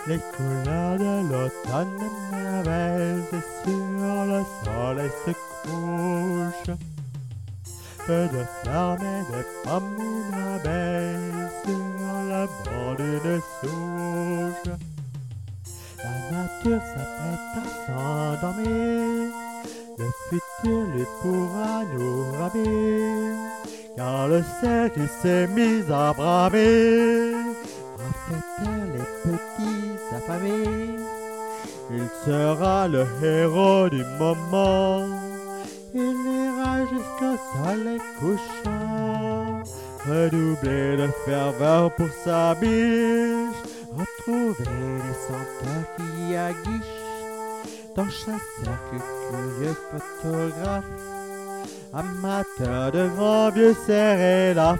Les couleurs de l'automne m'apaisent, sur le soleil se couche. Peu de fleurs mais des pommes une abeille sur le bord d'une souche. La nature s'apprête à s'endormir, le futur lui pourra nous ravir, car le cercle s'est mis à bramer, à fêter les petits affamés. Il sera le héros du moment, il ira jusqu'au soleil couchant, redoubler de ferveur pour sa biche, retrouver les senteurs qui aguichent, dans chaque cercle curieux photographe, amateur de grands vieux céréales.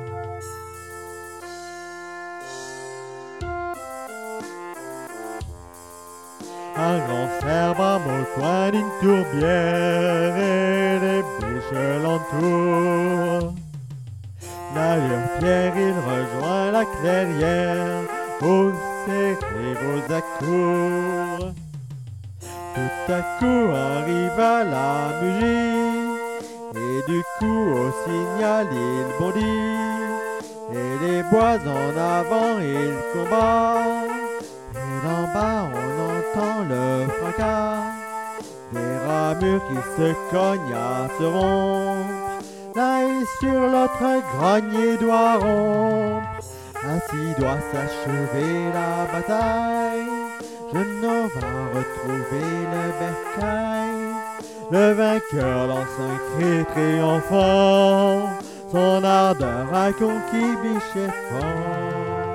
Un grand cerdre au coin d'une tourbière et des biches l'entourent. D'allure fière, il rejoint la clairière, aux rivaux accourt. Tout à coup arriva la mugie, et du coup au signal il bondit, et les bois en avant il combat, et d'en bas on entend le fracas des ramures qui se cognent à se rompre. L'un est sur l'autre grogné doit rompre, ainsi doit s'achever la bataille. Jeannot va retrouver le bercail, le vainqueur lance un cri triomphant, son ardeur a conquis biche et fond.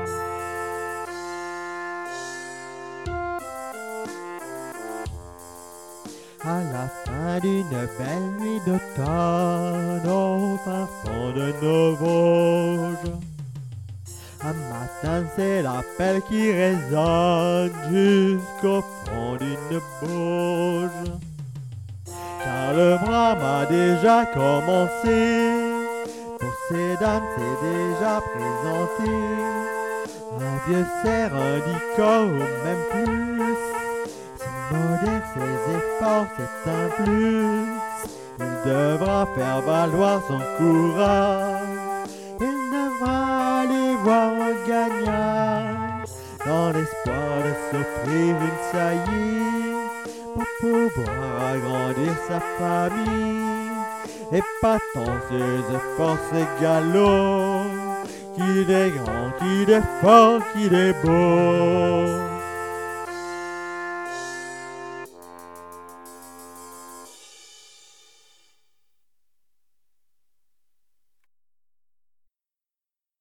À la fin d'une belle nuit d'automne, au fin fond de nos Vosges, un matin c'est l'appel qui résonne jusqu'au fond d'une bauge. Car le brame a déjà commencé, pour ces dames c'est déjà présenté, un vieux cerf indiquant ou même plus, s'il modère ses efforts c'est un plus, il devra faire valoir son courage, il devra aller voir un gagnant, dans l'espoir de s'offrir une saillie, pour pouvoir agrandir sa famille, et pas tant ses efforts, ses galops, qu'il est grand, qu'il est fort, qu'il est beau.